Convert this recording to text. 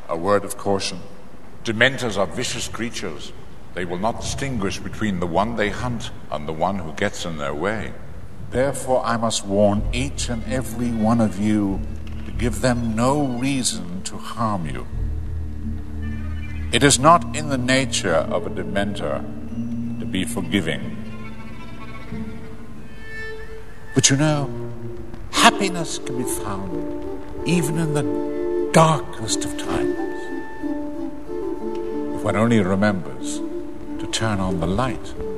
A word of caution. Dementors are vicious creatures. They will not distinguish between the one they hunt and the one who gets in their way. Therefore, I must warn each and every one of you to give them no reason to harm you. It is not in the nature of a Dementor to be forgiving. But you know, happiness can be found even in the darkest of times, if one only remembers to turn on the light.